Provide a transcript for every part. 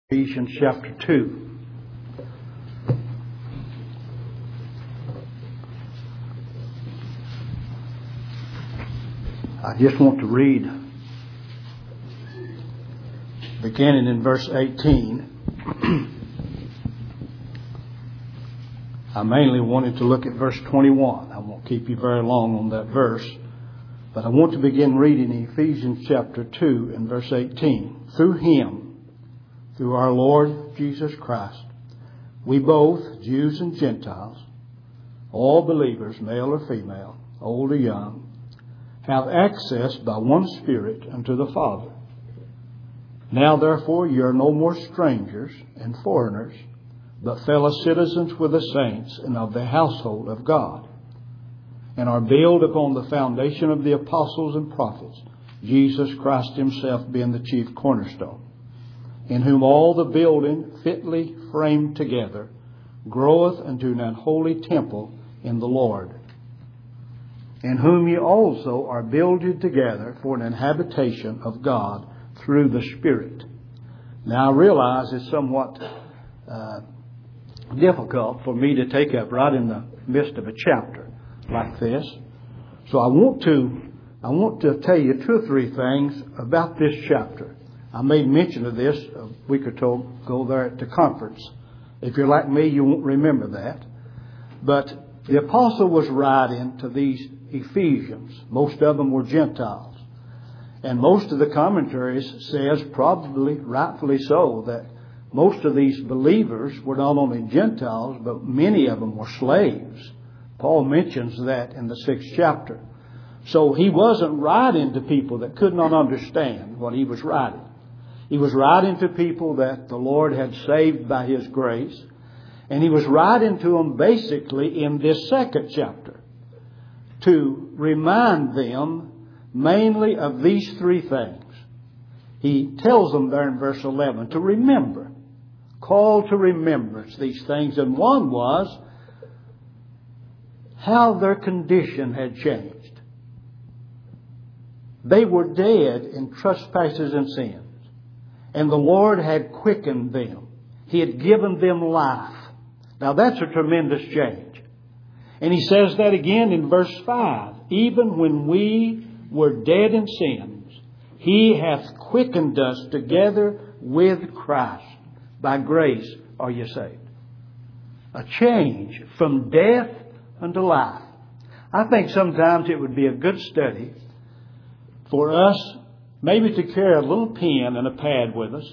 Ephesians chapter 2. I just want to read, beginning in verse 18. I mainly wanted to look at verse 21. I won't keep you very long on that verse, but I want to begin reading Ephesians chapter 2 and verse 18. Through Him, through our Lord Jesus Christ, we both, Jews and Gentiles, all believers, male or female, old or young, have access by one Spirit unto the Father. Now therefore you are no more strangers and foreigners, but fellow citizens with the saints and of the household of God, and are built upon the foundation of the apostles and prophets, Jesus Christ Himself being the chief cornerstone, in whom all the building fitly framed together groweth unto an unholy temple in the Lord, in whom ye also are builded together for an habitation of God through the Spirit. Now I realize it's somewhat difficult for me to take up right in the midst of a chapter like this. So I want to tell you two or three things about this chapter. I made mention of this a week or two ago there at the conference. If you're like me, you won't remember that. But the apostle was writing to these Ephesians. Most of them were Gentiles. And most of the commentaries says, probably rightfully so, that most of these believers were not only Gentiles, but many of them were slaves. Paul mentions that in the 6th chapter. So he wasn't writing to people that could not understand what he was writing. He was writing to people that the Lord had saved by His grace. And he was writing to them basically in this 2nd chapter to remind them mainly of these three things. He tells them there in verse 11 to remember, call to remembrance these things. And one was how their condition had changed. They were dead in trespasses and sins. And the Lord had quickened them. He had given them life. Now that's a tremendous change. And He says that again in verse 5. Even when we were dead in sins, He hath quickened us together with Christ. By grace are you saved. A change from death unto life. I think sometimes it would be a good study for us maybe to carry a little pen and a pad with us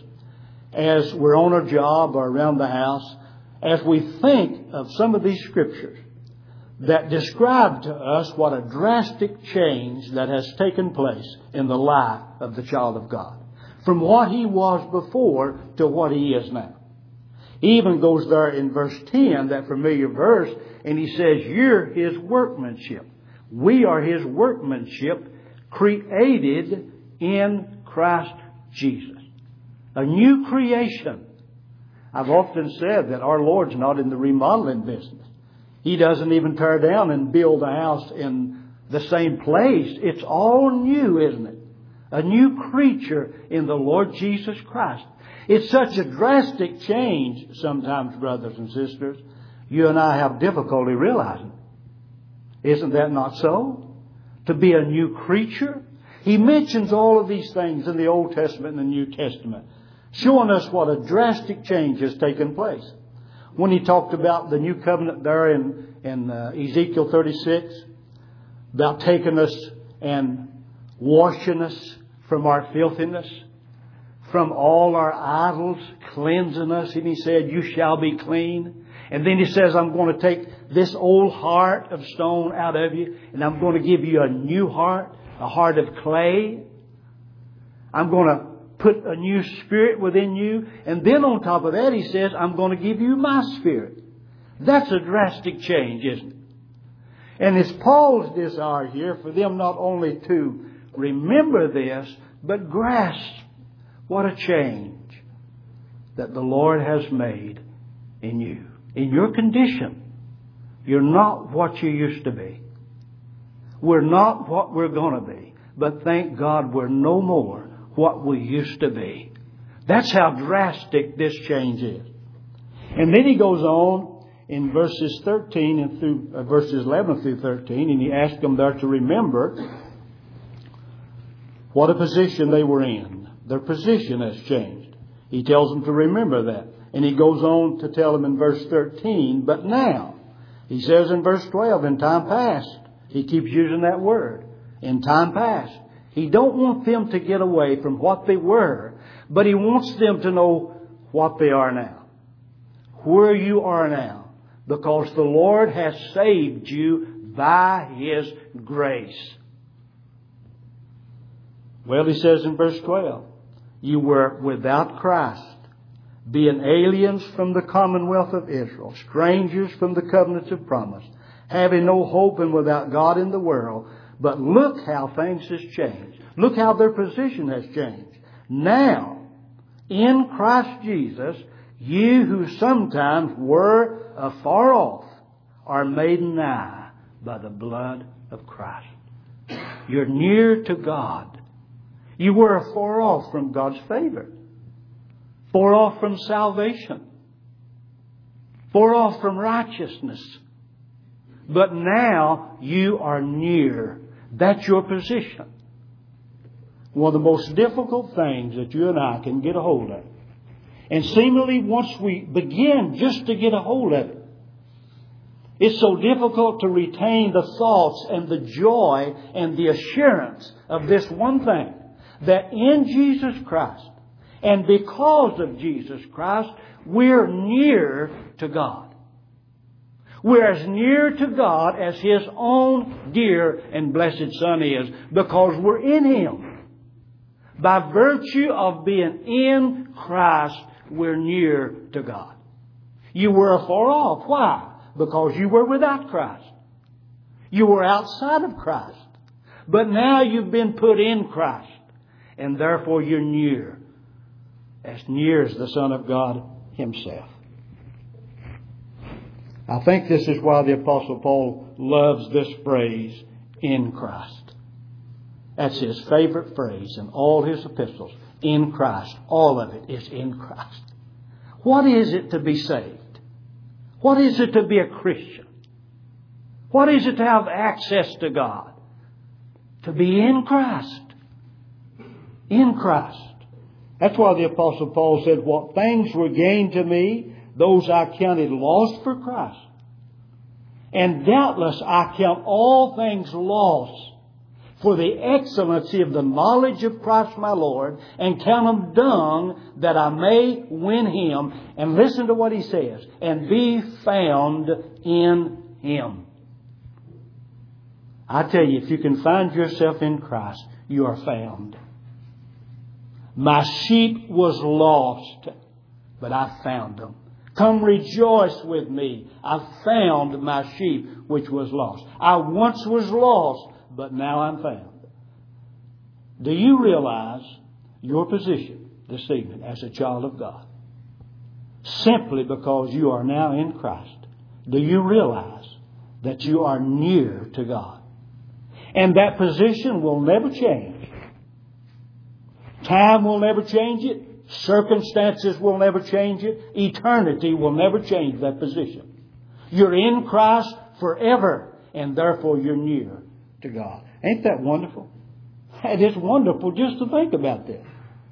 as we're on our job or around the house, as we think of some of these scriptures that describe to us what a drastic change that has taken place in the life of the child of God. From what he was before to what he is now. He even goes there in verse 10, that familiar verse, and he says, you're His workmanship. We are His workmanship, created in Christ Jesus. A new creation. I've often said that our Lord's not in the remodeling business. He doesn't even tear down and build a house in the same place. It's all new, isn't it? A new creature in the Lord Jesus Christ. It's such a drastic change sometimes, brothers and sisters, you and I have difficulty realizing. Isn't that not so? To be a new creature. He mentions all of these things in the Old Testament and the New Testament, showing us what a drastic change has taken place. When he talked about the new covenant there in Ezekiel 36, about taking us and washing us from our filthiness, from all our idols, cleansing us. And he said, you shall be clean. And then he says, I'm going to take this old heart of stone out of you, and I'm going to give you a new heart, a heart of clay. I'm going to put a new spirit within you. And then on top of that, he says, I'm going to give you my spirit. That's a drastic change, isn't it? And it's Paul's desire here for them not only to remember this, but grasp what a change that the Lord has made in you. In your condition, you're not what you used to be. We're not what we're going to be. But thank God we're no more what we used to be. That's how drastic this change is. And then he goes on in verses 13 and through verses 11 through 13, and he asks them there to remember what a position they were in. Their position has changed. He tells them to remember that. And he goes on to tell them in verse 13, but now, he says in verse 12, in time past. He keeps using that word. In time past. He don't want them to get away from what they were, but he wants them to know what they are now. Where you are now. Because the Lord has saved you by His grace. Well, he says in verse 12, you were without Christ, being aliens from the commonwealth of Israel, strangers from the covenants of promise, having no hope and without God in the world. But look how things has changed. Look how their position has changed. Now, in Christ Jesus, you who sometimes were afar off are made nigh by the blood of Christ. You're near to God. You were afar off from God's favor. Far off from salvation. Far off from righteousness. But now you are near. That's your position. One of the most difficult things that you and I can get a hold of. And seemingly once we begin just to get a hold of it, it's so difficult to retain the thoughts and the joy and the assurance of this one thing. That in Jesus Christ, and because of Jesus Christ, we're near to God. We're as near to God as His own dear and blessed Son is, because we're in Him. By virtue of being in Christ, we're near to God. You were afar off. Why? Because you were without Christ. You were outside of Christ. But now you've been put in Christ. And therefore you're near. As near as the Son of God Himself. I think this is why the Apostle Paul loves this phrase, in Christ. That's his favorite phrase in all his epistles. In Christ. All of it is in Christ. What is it to be saved? What is it to be a Christian? What is it to have access to God? To be in Christ. In Christ. That's why the Apostle Paul said, what things were gained to me, those I counted lost for Christ. And doubtless I count all things lost for the excellency of the knowledge of Christ my Lord, and count them dung that I may win Him. And listen to what he says, and be found in Him. I tell you, if you can find yourself in Christ, you are found. My sheep was lost, but I found them. Come rejoice with me. I found my sheep which was lost. I once was lost, but now I'm found. Do you realize your position this evening as a child of God? Simply because you are now in Christ. Do you realize that you are near to God? And that position will never change. Time will never change it. Circumstances will never change it. Eternity will never change that position. You're in Christ forever, and therefore you're near to God. Ain't that wonderful? It is wonderful just to think about this.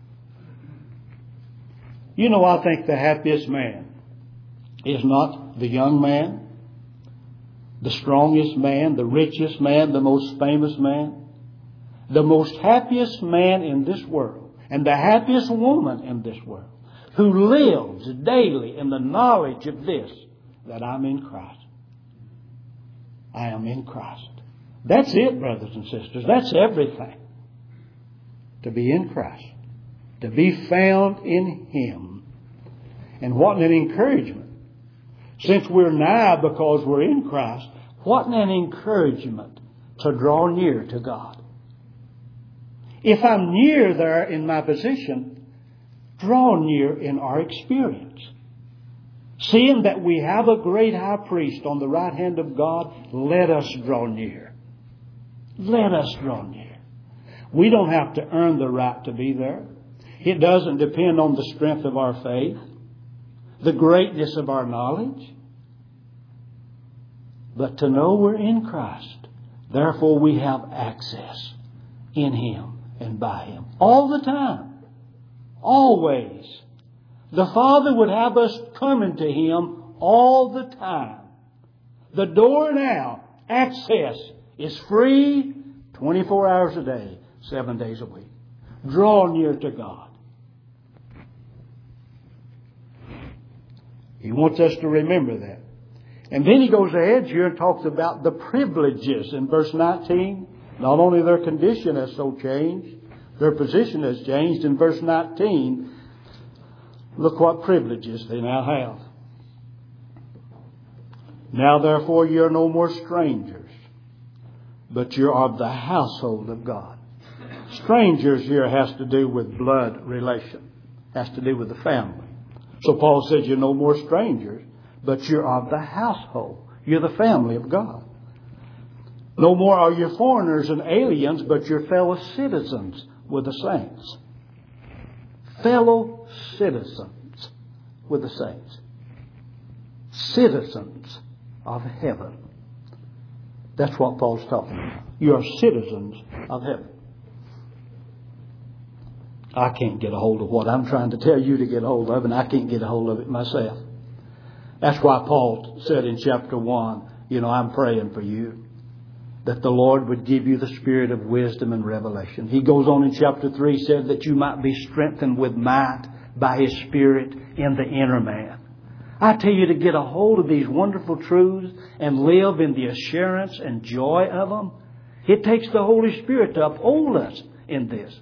You know, I think the happiest man is not the young man, the strongest man, the richest man, the most famous man. The most happiest man in this world, and the happiest woman in this world, who lives daily in the knowledge of this, that I'm in Christ. I am in Christ. That's it, brothers and sisters. That's everything. To be in Christ. To be found in Him. And what an encouragement. Since we're nigh because we're in Christ, what an encouragement to draw near to God. If I'm near there in my position, draw near in our experience. Seeing that we have a great high priest on the right hand of God, let us draw near. Let us draw near. We don't have to earn the right to be there. It doesn't depend on the strength of our faith, the greatness of our knowledge, but to know we're in Christ. Therefore we have access in Him and by Him. All the time. Always. The Father would have us coming to Him all the time. The door now, access, is free 24 hours a day, 7 days a week. Draw near to God. He wants us to remember that. And then he goes ahead here and talks about the privileges in verse 19. Not only their condition has so changed, their position has changed. In verse 19, look what privileges they now have. Now therefore you are no more strangers, but you're of the household of God. Strangers here has to do with blood relation. Has to do with the family. So Paul says you're no more strangers, but you're of the household. You're the family of God. No more are you foreigners and aliens, but you're fellow citizens with the saints. Fellow citizens with the saints. Citizens of heaven. That's what Paul's talking about. You are citizens of heaven. I can't get a hold of what I'm trying to tell you to get a hold of, and I can't get a hold of it myself. That's why Paul said in chapter 1, I'm praying for you, that the Lord would give you the spirit of wisdom and revelation. He goes on in chapter 3, said that you might be strengthened with might by His Spirit in the inner man. I tell you to get a hold of these wonderful truths and live in the assurance and joy of them. It takes the Holy Spirit to uphold us in this.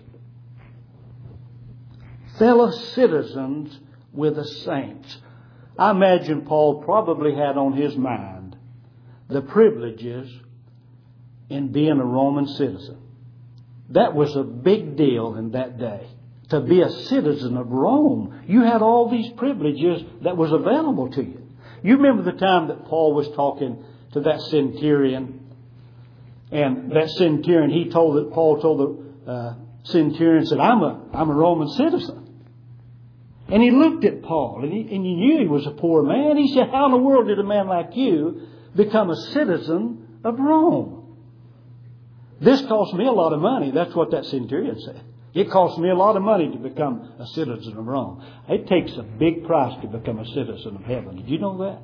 Fellow citizens with the saints. I imagine Paul probably had on his mind the privileges in being a Roman citizen. That was a big deal in that day. To be a citizen of Rome, you had all these privileges that was available to you. You remember the time that Paul was talking to that centurion, and that centurion, Paul told the centurion, said, I'm a Roman citizen. And he looked at Paul, and he knew he was a poor man. He said, how in the world did a man like you become a citizen of Rome? This cost me a lot of money. That's what that centurion said. It cost me a lot of money to become a citizen of Rome. It takes a big price to become a citizen of heaven. Did you know that?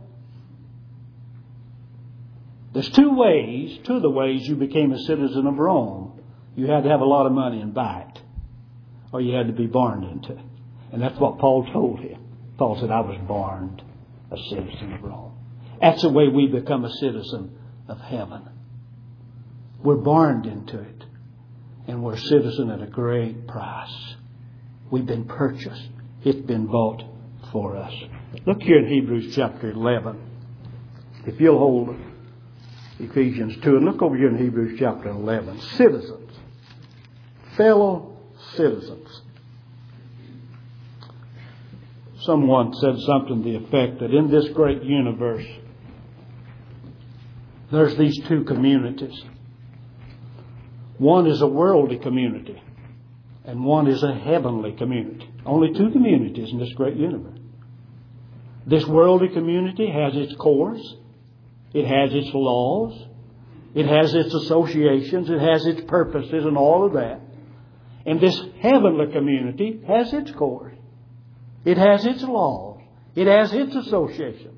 There's two of the ways you became a citizen of Rome. You had to have a lot of money and buy it, or you had to be born into it. And that's what Paul told him. Paul said, I was born a citizen of Rome. That's the way we become a citizen of heaven. We're born into it. And we're a citizen at a great price. We've been purchased. It's been bought for us. Look here in Hebrews chapter 11. If you'll hold Ephesians 2 and look over here in Hebrews chapter 11. Citizens. Fellow citizens. Someone said something to the effect that in this great universe, there's these two communities. One is a worldly community, and one is a heavenly community. Only two communities in this great universe. This worldly community has its course, it has its laws, it has its associations, it has its purposes and all of that. And this heavenly community has its course. It has its laws. It has its association.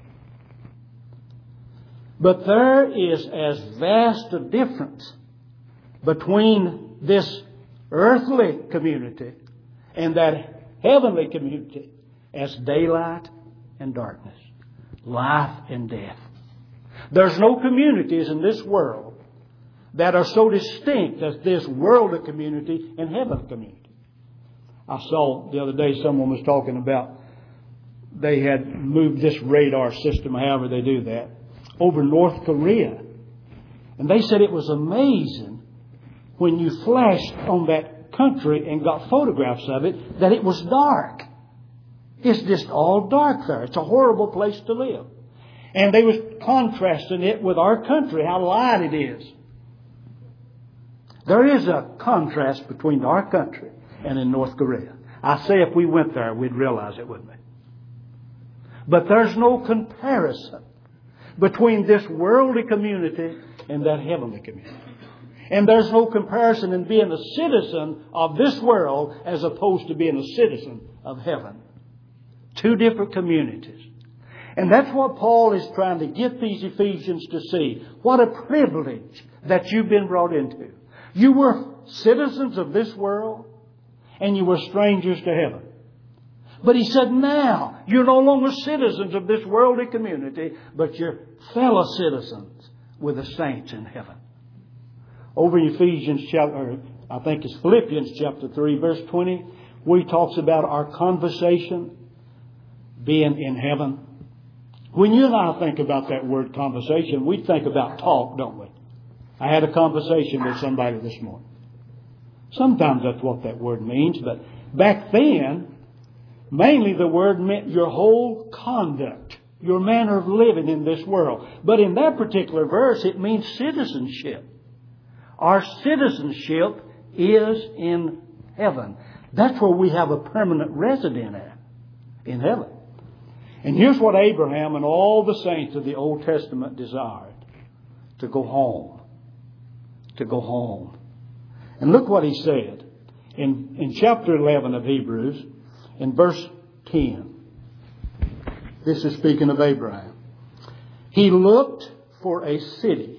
But there is as vast a difference between this earthly community and that heavenly community as daylight and darkness, life and death. There's no communities in this world that are so distinct as this worldly community and heavenly community. I saw the other day someone was talking about they had moved this radar system, however they do that, over North Korea. And they said it was amazing when you flashed on that country and got photographs of it, that it was dark. It's just all dark there. It's a horrible place to live. And they was contrasting it with our country, how light it is. There is a contrast between our country and in North Korea. I say if we went there, we'd realize it, wouldn't we? But there's no comparison between this worldly community and that heavenly community. And there's no comparison in being a citizen of this world as opposed to being a citizen of heaven. Two different communities. And that's what Paul is trying to get these Ephesians to see. What a privilege that you've been brought into. You were citizens of this world and you were strangers to heaven. But he said now you're no longer citizens of this worldly community, but you're fellow citizens with the saints in heaven. Over in Ephesians chapter, I think it's Philippians chapter 3 verse 20, where he talks about our conversation being in heaven. When you and I think about that word conversation, we think about talk, don't we? I had a conversation with somebody this morning. Sometimes that's what that word means, but back then, mainly the word meant your whole conduct, your manner of living in this world. But in that particular verse, it means citizenship. Our citizenship is in heaven. That's where we have a permanent resident at, in heaven. And here's what Abraham and all the saints of the Old Testament desired. To go home. To go home. And look what he said in chapter 11 of Hebrews, in verse 10. This is speaking of Abraham. He looked for a city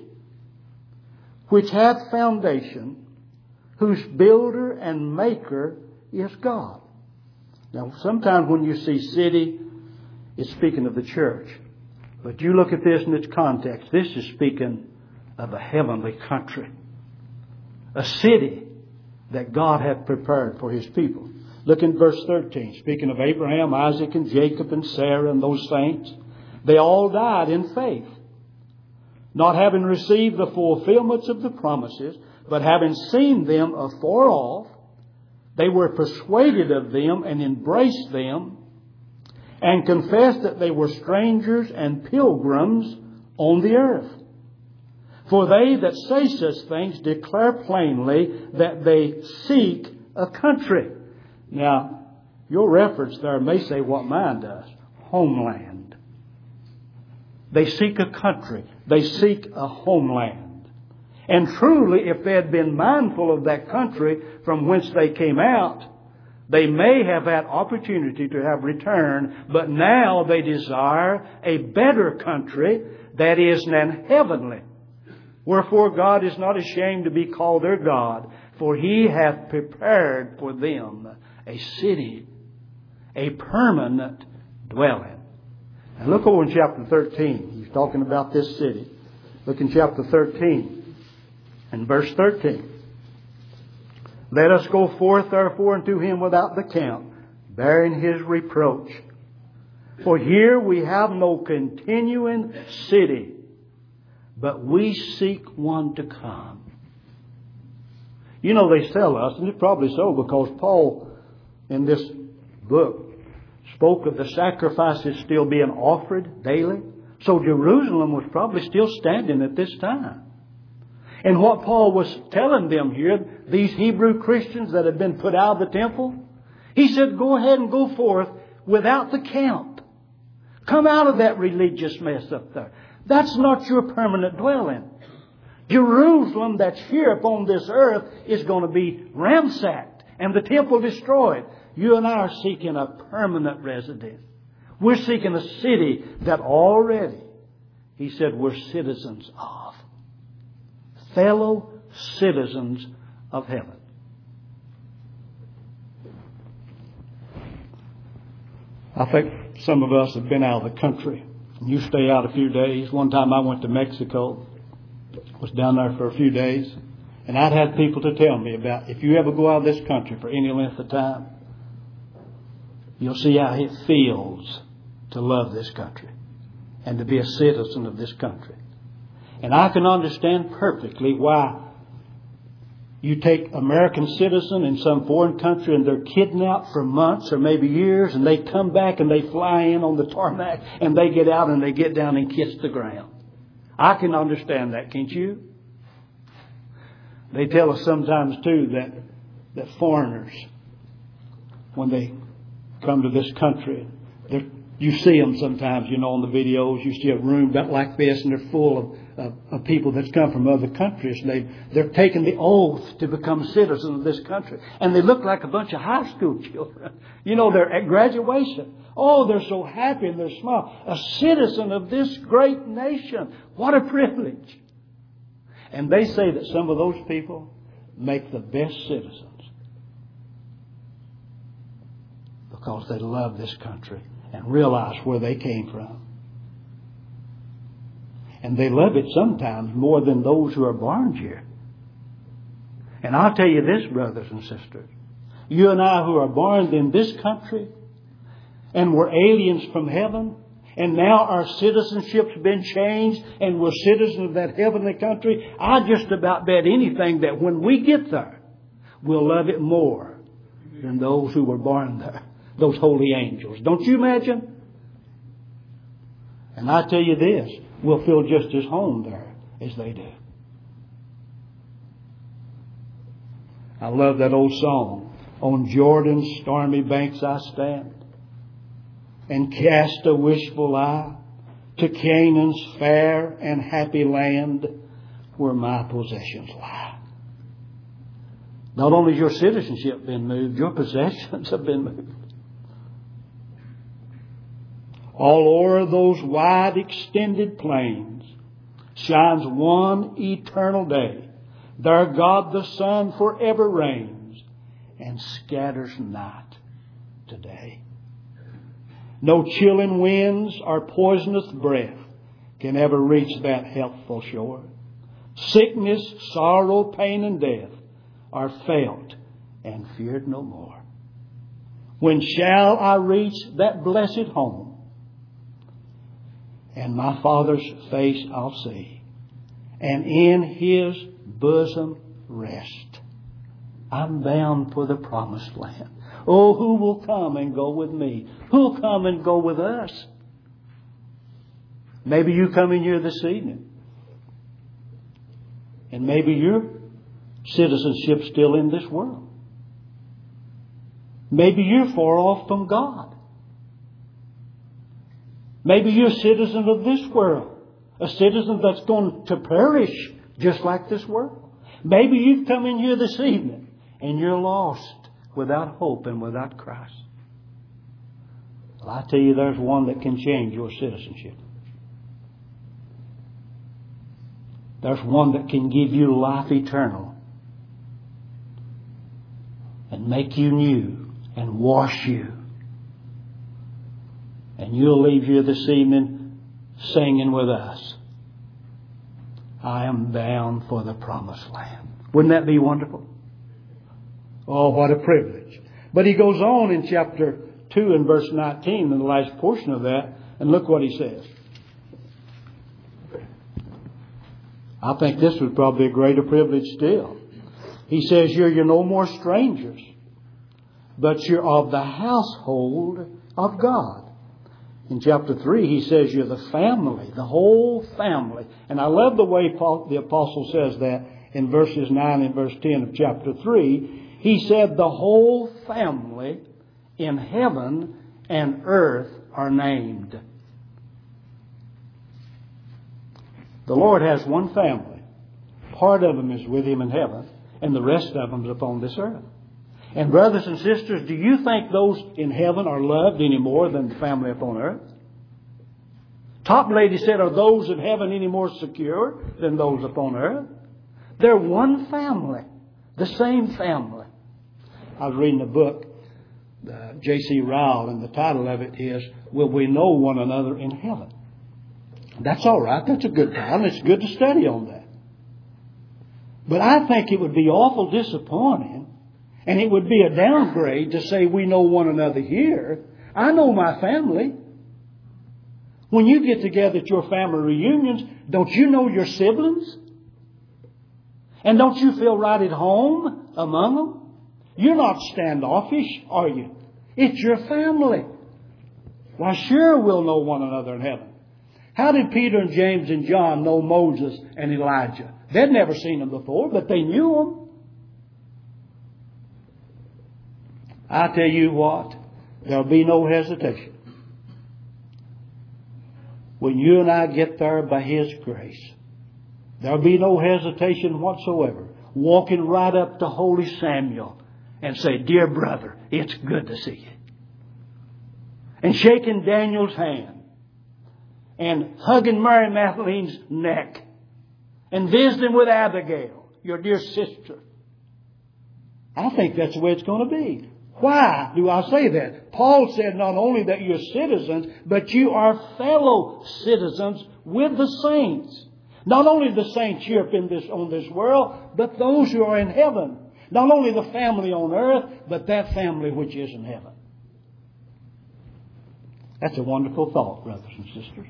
which hath foundation, whose builder and maker is God. Now, sometimes when you see city, it's speaking of the church. But you look at this in its context. This is speaking of a heavenly country. A city that God hath prepared for His people. Look in verse 13. Speaking of Abraham, Isaac, and Jacob, and Sarah, and those saints. They all died in faith, not having received the fulfillments of the promises, but having seen them afar off, they were persuaded of them and embraced them, and confessed that they were strangers and pilgrims on the earth. For they that say such things declare plainly that they seek a country. Now, your reference there may say what mine does. Homeland. They seek a country. They seek a homeland. And truly, if they had been mindful of that country from whence they came out, they may have had opportunity to have returned, but now they desire a better country that is an heavenly. Wherefore God is not ashamed to be called their God, for He hath prepared for them a city, a permanent dwelling. Now look over in chapter 13. He's talking about this city. Look in chapter 13 and verse 13. Let us go forth therefore unto him without the camp, bearing his reproach. For here we have no continuing city, but we seek one to come. You know, they sell us, and it's probably so because Paul in this book spoke of the sacrifices still being offered daily. So Jerusalem was probably still standing at this time. And what Paul was telling them here, these Hebrew Christians that had been put out of the temple, he said, go ahead and go forth without the camp. Come out of that religious mess up there. That's not your permanent dwelling. Jerusalem that's here upon this earth is going to be ransacked and the temple destroyed. You and I are seeking a permanent residence. We're seeking a city that already, he said, we're citizens of. Fellow citizens of heaven. I think some of us have been out of the country. You stay out a few days. One time I went to Mexico. Was down there for a few days. And I'd had people to tell me about, if you ever go out of this country for any length of time, you'll see how it feels to love this country and to be a citizen of this country. And I can understand perfectly why you take American citizen in some foreign country and they're kidnapped for months or maybe years, and they come back and they fly in on the tarmac and they get out and they get down and kiss the ground. I can understand that, can't you? They tell us sometimes too that foreigners when they come to this country. You see them sometimes, on the videos. You see a room like this, and they're full of people that's come from other countries. They're taking the oath to become citizens of this country. And they look like a bunch of high school children. They're at graduation. Oh, they're so happy and they're small. A citizen of this great nation. What a privilege. And they say that some of those people make the best citizens because they love this country and realize where they came from. And they love it sometimes more than those who are born here. And I'll tell you this, brothers and sisters. You and I who are born in this country and we're aliens from heaven, and now our citizenship's been changed and we're citizens of that heavenly country, I just about bet anything that when we get there, we'll love it more than those who were born there. Those holy angels. Don't you imagine? And I tell you this, we'll feel just as home there as they do. I love that old song. On Jordan's stormy banks I stand and cast a wishful eye to Canaan's fair and happy land where my possessions lie. Not only has your citizenship been moved, your possessions have been moved. All o'er those wide extended plains shines one eternal day. There God the Son forever reigns and scatters night today. No chilling winds or poisonous breath can ever reach that healthful shore. Sickness, sorrow, pain, and death are felt and feared no more. When shall I reach that blessed home? And my Father's face I'll see, and in His bosom rest. I'm bound for the promised land. Oh, who will come and go with me? Who'll come and go with us? Maybe you come in here this evening, and maybe your citizenship's still in this world. Maybe you're far off from God. Maybe you're a citizen of this world, a citizen that's going to perish just like this world. Maybe you've come in here this evening and you're lost without hope and without Christ. Well, I tell you, there's one that can change your citizenship. There's one that can give you life eternal and make you new and wash you. And you'll leave here this evening singing with us, I am bound for the promised land. Wouldn't that be wonderful? Oh, what a privilege. But he goes on in chapter 2 and verse 19, in the last portion of that, and look what he says. I think this was probably a greater privilege still. He says, you're no more strangers, but you're of the household of God. In chapter 3, he says you're the family, the whole family. And I love the way the apostle says that in verses 9 and verse 10 of chapter 3. He said the whole family in heaven and earth are named. The Lord has one family. Part of them is with Him in heaven, and the rest of them is upon this earth. And brothers and sisters, do you think those in heaven are loved any more than the family upon earth? Top lady said, are those in heaven any more secure than those upon earth? They're one family, the same family. I was reading a book, J.C. Ryle, and the title of it is, Will We Know One Another in Heaven? That's all right. That's a good title. It's good to study on that. But I think it would be awful disappointing, and it would be a downgrade to say we know one another here. I know my family. When you get together at your family reunions, don't you know your siblings? And don't you feel right at home among them? You're not standoffish, are you? It's your family. Why, sure we'll know one another in heaven. How did Peter and James and John know Moses and Elijah? They'd never seen them before, but they knew them. I tell you what, there'll be no hesitation. When you and I get there by His grace, there'll be no hesitation whatsoever. Walking right up to Holy Samuel and say, "Dear brother, it's good to see you." And shaking Daniel's hand. And hugging Mary Magdalene's neck. And visiting with Abigail, your dear sister. I think that's the way it's going to be. Why do I say that? Paul said not only that you're citizens, but you are fellow citizens with the saints. Not only the saints here on this world, but those who are in heaven. Not only the family on earth, but that family which is in heaven. That's a wonderful thought, brothers and sisters.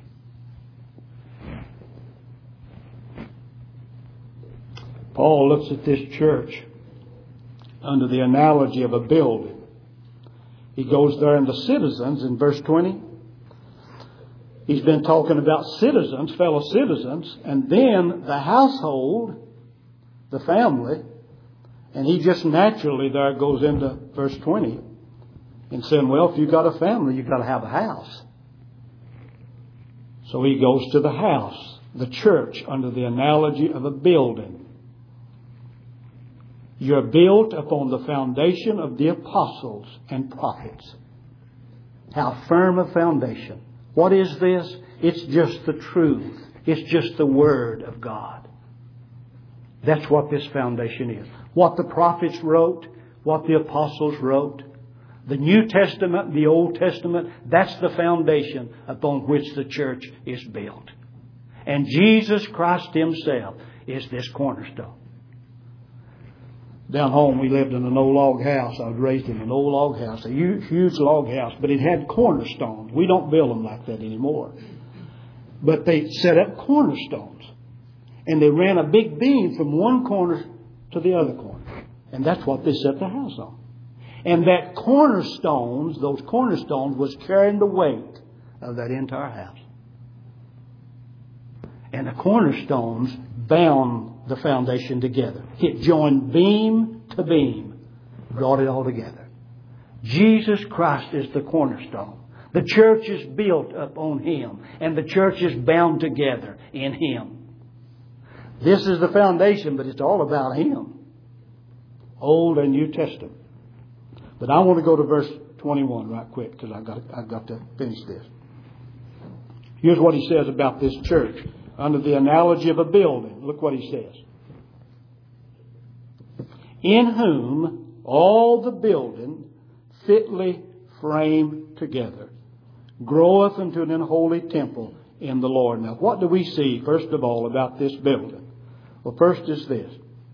Paul looks at this church under the analogy of a building. He goes there in the citizens in verse 20. He's been talking about citizens, fellow citizens, and then the household, the family, and he just naturally there goes into verse 20 and saying, well, if you've got a family, you've got to have a house. So he goes to the house, the church, under the analogy of a building. You're built upon the foundation of the apostles and prophets. How firm a foundation. What is this? It's just the truth. It's just the Word of God. That's what this foundation is. What the prophets wrote, what the apostles wrote, the New Testament, the Old Testament, that's the foundation upon which the church is built. And Jesus Christ Himself is this cornerstone. Down home, we lived in an old log house. I was raised in an old log house, a huge log house, but it had cornerstones. We don't build them like that anymore. But they set up cornerstones. And they ran a big beam from one corner to the other corner. And that's what they set the house on. And that those cornerstones was carrying the weight of that entire house. And the cornerstones bound the foundation together. It joined beam to beam, brought it all together. Jesus Christ is the cornerstone. The church is built upon Him, and the church is bound together in Him. This is the foundation, but it's all about Him. Old and New Testament. But I want to go to verse 21 right quick, because I've got to finish this. Here's what he says about this church. Under the analogy of a building. Look what he says. In whom all the building fitly framed together groweth into an unholy temple in the Lord. Now what do we see first of all about this building? Well, first is this.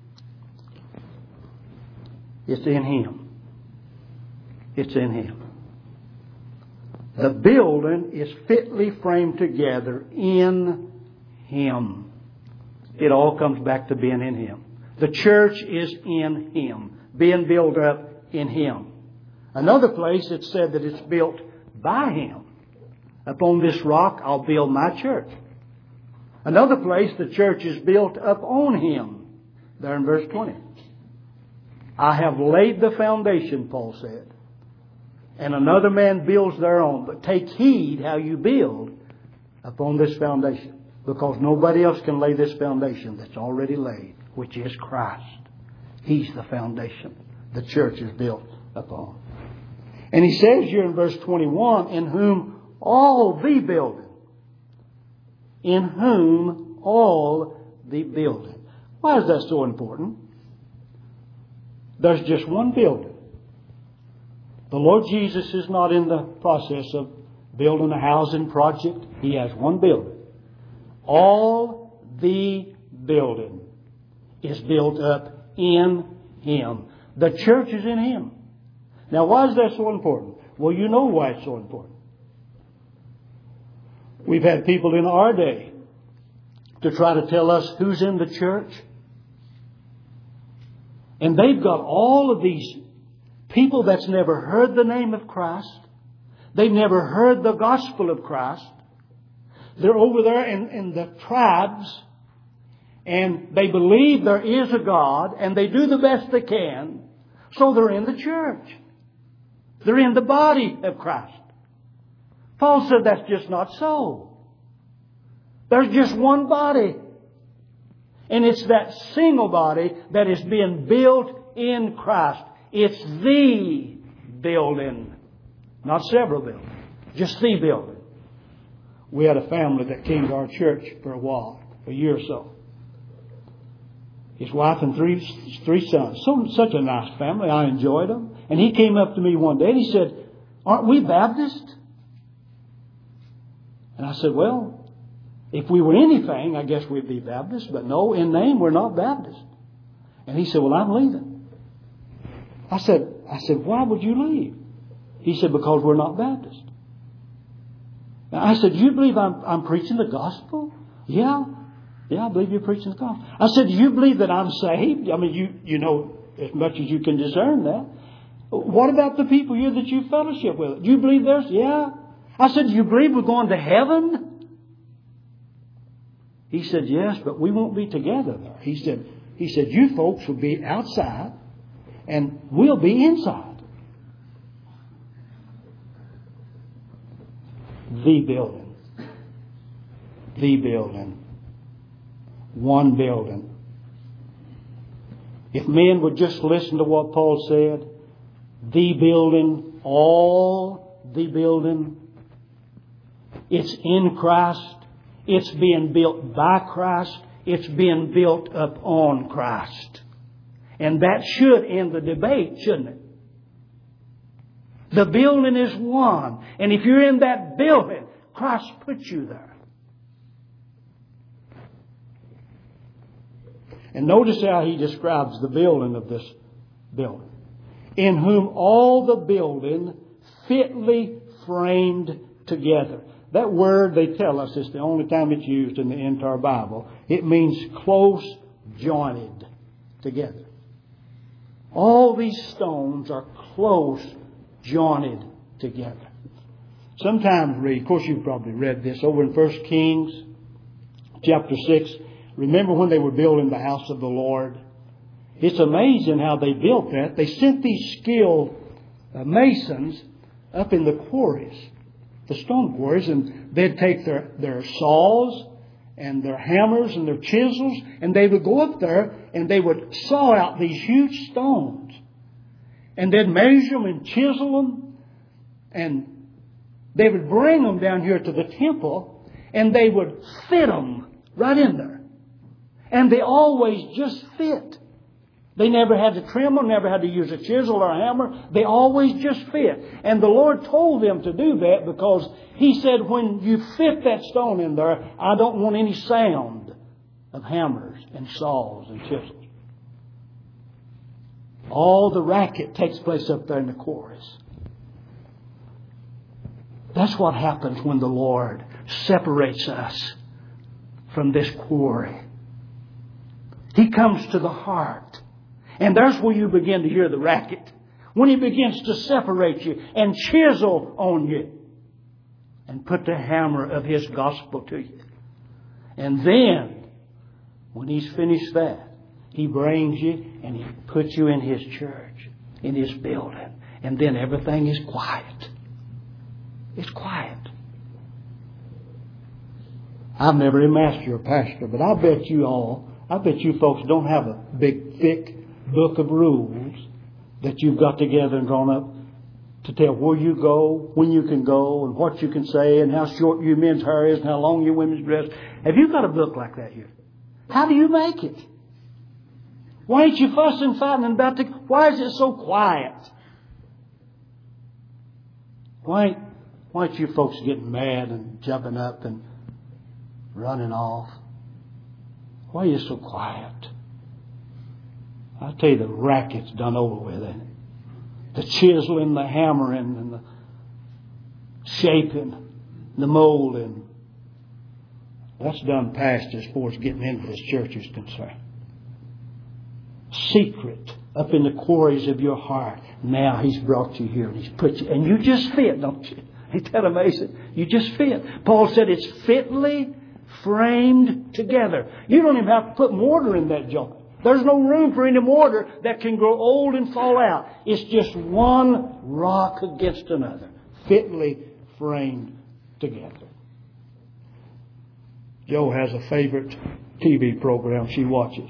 It's in Him. It's in Him. The building is fitly framed together in Him. It all comes back to being in Him. The church is in Him, being built up in Him. Another place it said that it's built by Him. Upon this rock I'll build my church. Another place the church is built up on Him. There in verse 20. I have laid the foundation, Paul said. And another man builds thereon. But take heed how you build upon this foundation. Because nobody else can lay this foundation that's already laid, which is Christ. He's the foundation the church is built upon. And he says here in verse 21, in whom all the building. In whom all the building. Why is that so important? There's just one building. The Lord Jesus is not in the process of building a housing project. He has one building. All the building is built up in Him. The church is in Him. Now, why is that so important? Well, you know why it's so important. We've had people in our day to try to tell us who's in the church. And they've got all of these people that's never heard the name of Christ. They've never heard the gospel of Christ. They're over there in the tribes, and they believe there is a God, and they do the best they can, so they're in the church. They're in the body of Christ. Paul said that's just not so. There's just one body. And it's that single body that is being built in Christ. It's the building. Not several buildings. Just the building. We had a family that came to our church for a while, a year or so. His wife and three sons. Such a nice family. I enjoyed them. And he came up to me one day and he said, "Aren't we Baptist?" And I said, "Well, if we were anything, I guess we'd be Baptist. But no, in name, we're not Baptist." And he said, "Well, I'm leaving." I said, "Why would you leave?" He said, "Because we're not Baptist." Now, I said, "Do you believe I'm preaching the gospel?" Yeah, I believe you're preaching the gospel. I said, "Do you believe that I'm saved?" I mean, you know as much as you can discern that. "What about the people here that you fellowship with? Do you believe there's..." "Yeah." I said, "Do you believe we're going to heaven?" He said, "Yes, but we won't be together there." He said, "You folks will be outside and we'll be inside." The building. The building. One building. If men would just listen to what Paul said, the building, all the building, it's in Christ, it's being built by Christ, it's being built upon Christ. And that should end the debate, shouldn't it? The building is one. And if you're in that building, Christ put you there. And notice how he describes the building of this building. In whom all the building fitly framed together. That word, they tell us, is the only time it's used in the entire Bible. It means close jointed together. All these stones are close jointed together. Sometimes read, of course you've probably read this, over in 1 Kings chapter 6. Remember when they were building the house of the Lord? It's amazing how they built that. They sent these skilled masons up in the quarries, the stone quarries, and they'd take their saws and their hammers and their chisels, and they would go up there and they would saw out these huge stones. And they'd measure them and chisel them, and they would bring them down here to the temple, and they would fit them right in there. And they always just fit. They never had to trim them, never had to use a chisel or a hammer. They always just fit. And the Lord told them to do that because He said, when you fit that stone in there, I don't want any sound of hammers and saws and chisels. All the racket takes place up there in the quarries. That's what happens when the Lord separates us from this quarry. He comes to the heart. And there's where you begin to hear the racket. When He begins to separate you and chisel on you and put the hammer of His gospel to you. And then, when He's finished that, He brings you and He puts you in His church, in His building. And then everything is quiet. It's quiet. I've never been master or pastor, but I bet you folks don't have a big, thick book of rules that you've got together and drawn up to tell where you go, when you can go, and what you can say, and how short your men's hair is, and how long your women's dress. Have you got a book like that here? How do you make it? Why ain't you fussing, fighting, and about to... Why is it so quiet? Why ain't you folks getting mad and jumping up and running off? Why are you so quiet? I'll tell you, the racket's done over with, ain't it? The chiseling, the hammering, and the shaping, the molding. That's done past as far as getting into this church is concerned. Secret, up in the quarries of your heart. Now He's brought you here and He's put you, and you just fit, don't you? Ain't that amazing? You just fit. Paul said it's fitly framed together. You don't even have to put mortar in that joint. There's no room for any mortar that can grow old and fall out. It's just one rock against another, fitly framed together. Jo has a favorite TV program she watches.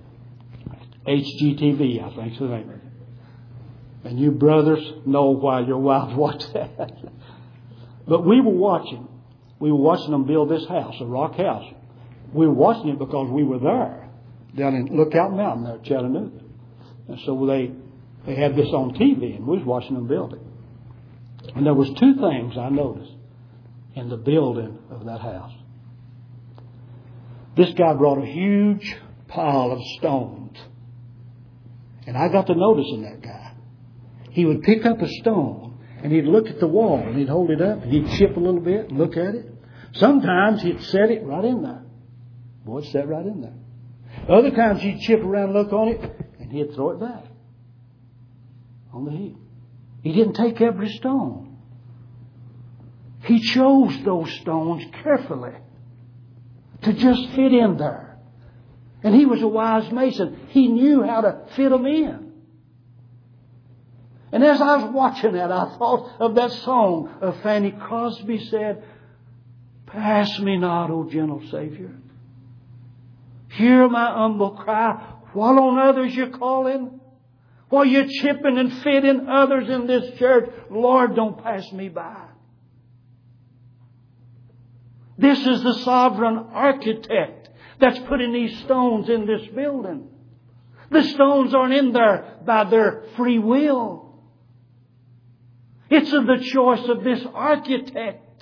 HGTV, I think is the name of it. And you brothers know why your wives watch that. But we were watching them build this house, a rock house. We were watching it because we were there, down in Lookout Mountain there at Chattanooga. And so they had this on TV, and we was watching them build it. And there was two things I noticed in the building of that house. This guy brought a huge pile of stones. And I got to noticing that guy. He would pick up a stone and he'd look at the wall and he'd hold it up and he'd chip a little bit and look at it. Sometimes he'd set it right in there. Boy, it set right in there. Other times he'd chip around, look on it, and he'd throw it back on the heap. He didn't take every stone. He chose those stones carefully to just fit in there. And he was a wise mason. He knew how to fit them in. And as I was watching that, I thought of that song of Fanny Crosby said, "Pass me not, O gentle Savior. Hear my humble cry while on others you're calling. While you're chipping and fitting others in this church, Lord, don't pass me by." This is the sovereign architect that's putting these stones in this building. The stones aren't in there by their free will. It's of the choice of this architect.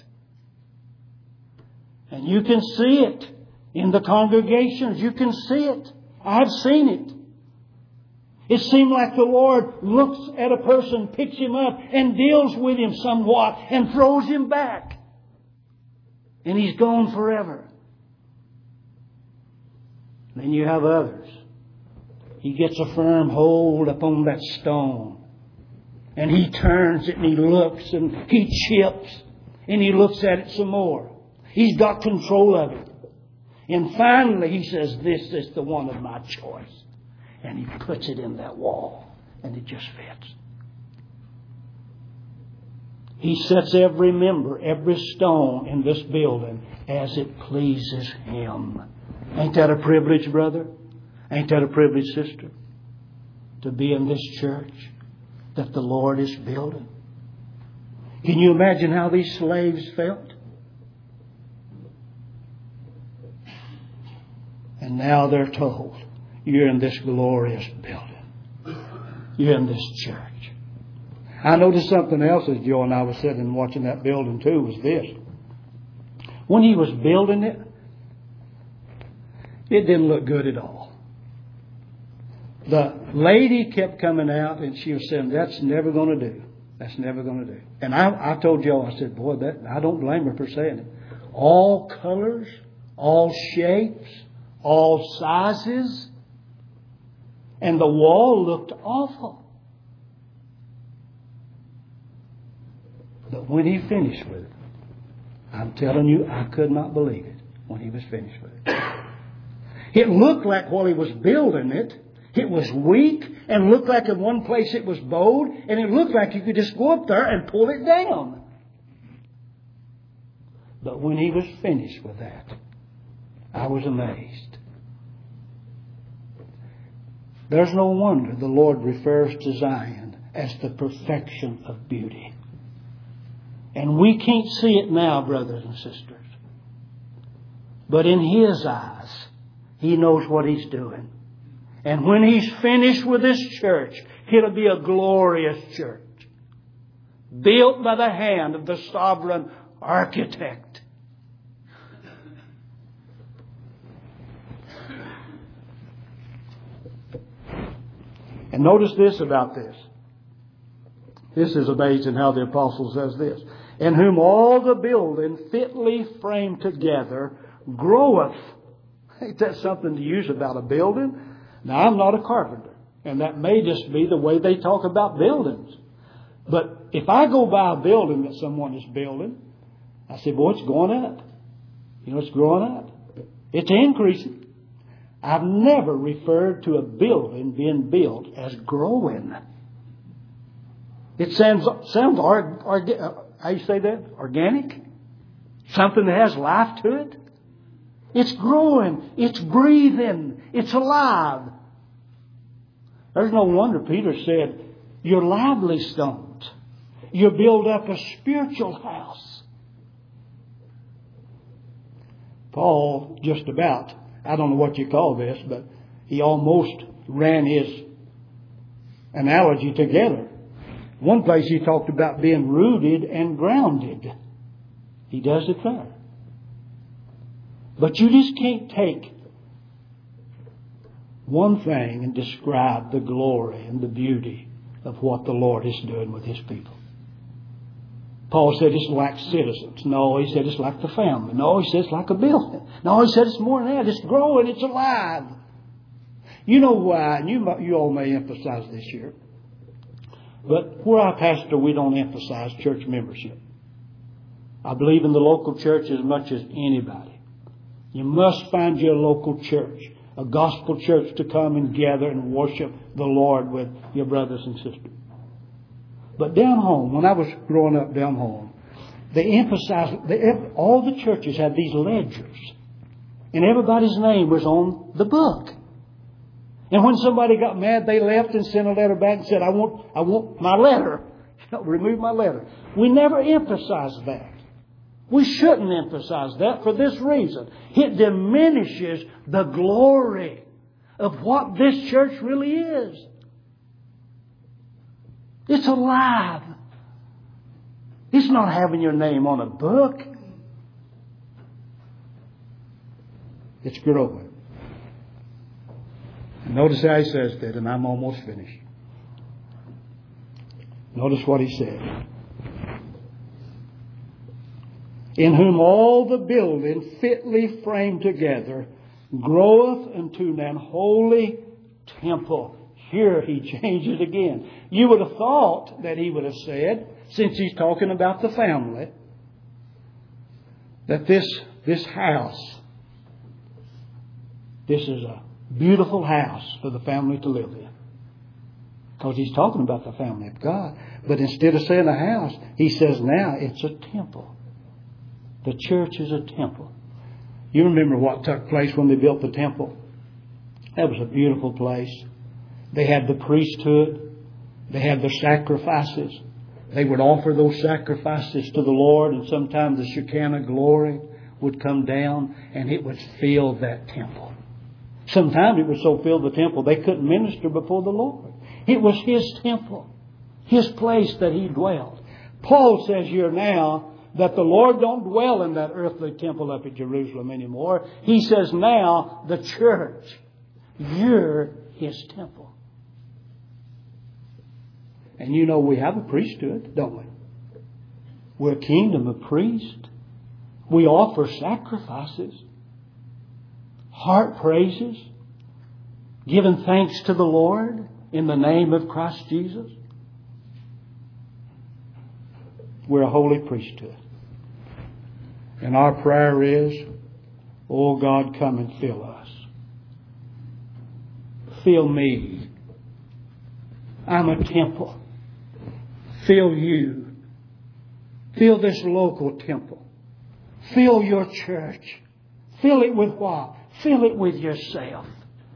And you can see it in the congregations. You can see it. I've seen it. It seemed like the Lord looks at a person, picks him up, and deals with him somewhat, and throws him back. And he's gone forever. Then you have others. He gets a firm hold upon that stone. And he turns it and he looks and he chips. And he looks at it some more. He's got control of it. And finally he says, "This is the one of my choice." And he puts it in that wall. And it just fits. He sets every member, every stone in this building as it pleases Him. Ain't that a privilege, brother? Ain't that a privilege, sister? To be in this church that the Lord is building. Can you imagine how these slaves felt? And now they're told, you're in this glorious building. You're in this church. I noticed something else as Joe and I was sitting and watching that building too, was this. When he was building it, it didn't look good at all. The lady kept coming out and she was saying, "That's never going to do. That's never going to do." And I told Joe, I said, "Boy, I don't blame her for saying it. All colors, all shapes, all sizes, and the wall looked awful." But when he finished with it, I'm telling you, I could not believe it when he was finished with it. It looked like while he was building it, it was weak and looked like in one place it was bowed, and it looked like you could just go up there and pull it down. But when he was finished with that, I was amazed. There's no wonder the Lord refers to Zion as the perfection of beauty. And we can't see it now, brothers and sisters. But in His eyes, He knows what He's doing. And when He's finished with this church, it'll be a glorious church. Built by the hand of the sovereign architect. And notice this about this. This is amazing how the apostle says this. "In whom all the building fitly framed together groweth." Ain't that something to use about a building? Now, I'm not a carpenter, and that may just be the way they talk about buildings. But if I go by a building that someone is building, I say, "Boy, it's going up. You know, it's growing up. It's increasing." I've never referred to a building being built as growing. It sounds how you say that? Organic? Something that has life to it? It's growing. It's breathing. It's alive. There's no wonder Peter said, you're lively stones. You build up a spiritual house. Paul just about, I don't know what you call this, but he almost ran his analogy together. One place he talked about being rooted and grounded. He does it there. But you just can't take one thing and describe the glory and the beauty of what the Lord is doing with His people. Paul said it's like citizens. No, he said it's like the family. No, he said it's like a building. No, he said it's more than that. It's growing. It's alive. You know why, and you all may emphasize this here, but where I pastor, we don't emphasize church membership. I believe in the local church as much as anybody. You must find your local church, a gospel church to come and gather and worship the Lord with your brothers and sisters. But down home, when I was growing up down home, they emphasized, all the churches had these ledgers. And everybody's name was on the book. And when somebody got mad, they left and sent a letter back and said, I want my letter. Remove my letter. We never emphasized that. We shouldn't emphasize that for this reason. It diminishes the glory of what this church really is. It's alive. It's not having your name on a book. It's growing. Notice how he says that, and I'm almost finished. Notice what he said. In whom all the building fitly framed together groweth unto an holy temple. Here he changes again. You would have thought that he would have said, since he's talking about the family, that this house, this is a beautiful house for the family to live in. Because he's talking about the family of God. But instead of saying a house, he says now it's a temple. The church is a temple. You remember what took place when they built the temple? That was a beautiful place. They had the priesthood. They had the sacrifices. They would offer those sacrifices to the Lord, and sometimes the Shekinah glory would come down and it would fill that temple. Sometimes it would so fill the temple they couldn't minister before the Lord. It was His temple, His place that He dwelt. Paul says here now that the Lord don't dwell in that earthly temple up at Jerusalem anymore. He says now, the church, you're His temple. And you know we have a priesthood, don't we? We're a kingdom of priests. We offer sacrifices, heart praises, giving thanks to the Lord in the name of Christ Jesus. We're a holy priesthood. And our prayer is, oh God, come and fill us. Fill me. I'm a temple. Fill you. Fill this local temple. Fill your church. Fill it with what? Fill it with yourself.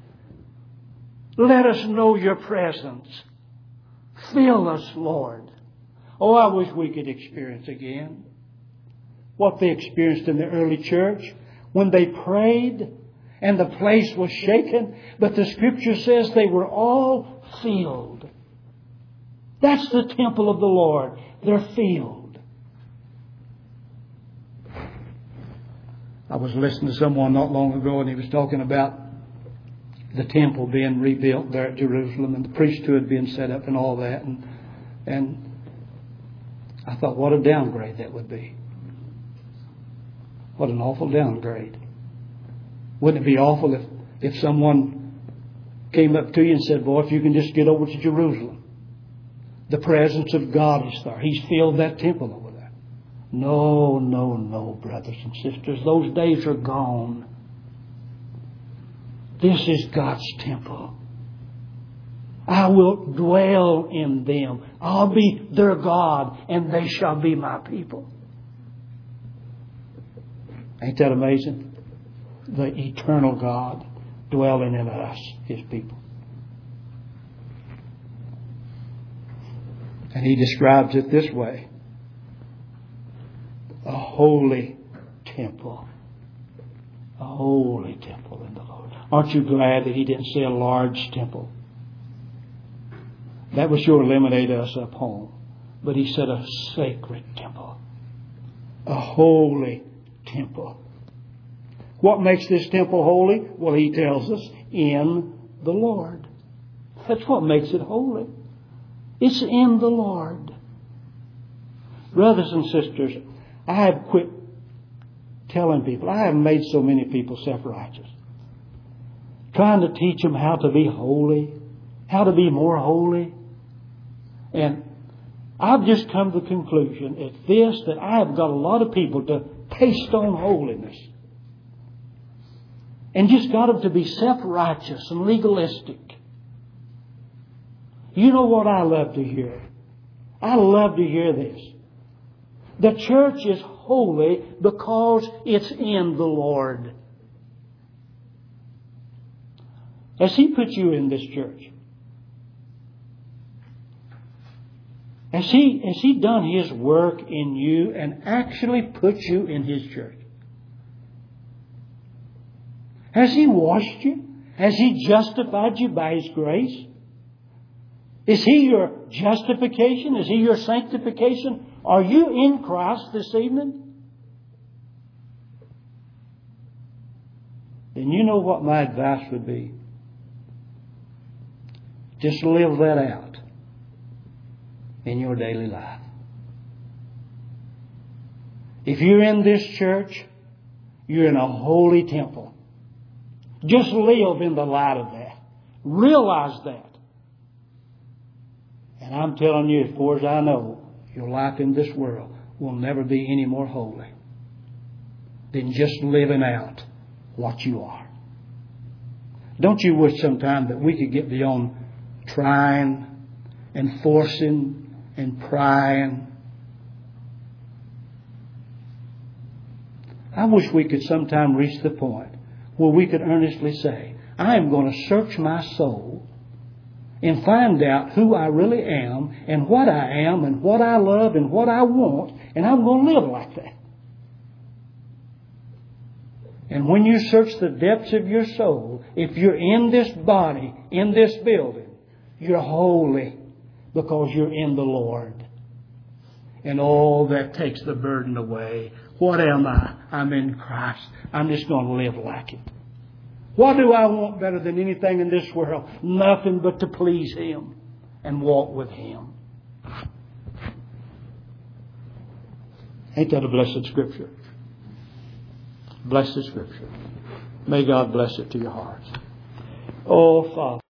Let us know your presence. Fill us, Lord. Oh, I wish we could experience again what they experienced in the early church when they prayed and the place was shaken. But the Scripture says they were all filled. That's the temple of the Lord. They're filled. I was listening to someone not long ago, and he was talking about the temple being rebuilt there at Jerusalem and the priesthood being set up and all that. And I thought, what a downgrade that would be. What an awful downgrade. Wouldn't it be awful if someone came up to you and said, boy, if you can just get over to Jerusalem, the presence of God is there. He's filled that temple over there. No, no, no, brothers and sisters. Those days are gone. This is God's temple. I will dwell in them. I'll be their God, and they shall be my people. Ain't that amazing? The eternal God dwelling in us, His people. And He describes it this way. A holy temple. A holy temple in the Lord. Aren't you glad that He didn't say a large temple? That would sure eliminate us up home. But He said a sacred temple. A holy temple. What makes this temple holy? Well, He tells us, in the Lord. That's what makes it holy. It's in the Lord. Brothers and sisters, I have quit telling people. I have made so many people self-righteous. Trying to teach them how to be holy, how to be more holy. And I've just come to the conclusion at this that I have got a lot of people to paste on holiness. And just got them to be self-righteous and legalistic. You know what I love to hear? I love to hear this. The church is holy because it's in the Lord. Has He put you in this church? Has He done His work in you and actually put you in His church? Has He washed you? Has He justified you by His grace? Is He your justification? Is He your sanctification? Are you in Christ this evening? Then you know what my advice would be. Just live that out in your daily life. If you're in this church, you're in a holy temple. Just live in the light of that. Realize that. And I'm telling you, as far as I know, your life in this world will never be any more holy than just living out what you are. Don't you wish sometime that we could get beyond trying and forcing and prying? I wish we could sometime reach the point where we could earnestly say, I am going to search my soul and find out who I really am and what I am and what I love and what I want, and I'm going to live like that. And when you search the depths of your soul, if you're in this body, in this building, you're holy because you're in the Lord. And all that takes the burden away. What am I? I'm in Christ. I'm just going to live like it. What do I want better than anything in this world? Nothing but to please Him and walk with Him. Ain't that a blessed Scripture? Blessed Scripture. May God bless it to your hearts. Oh, Father.